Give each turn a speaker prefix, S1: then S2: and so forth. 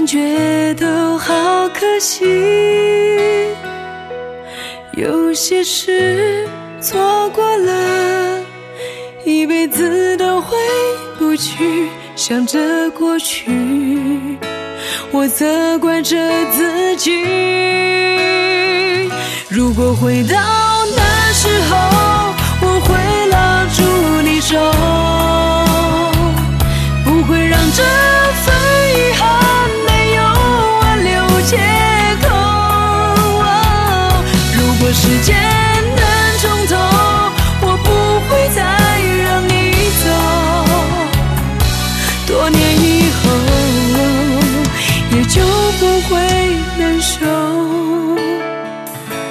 S1: 然觉得好可惜，有些事错过了，一辈子都回不去。想着过去，我责怪着自己。如果回到那时候，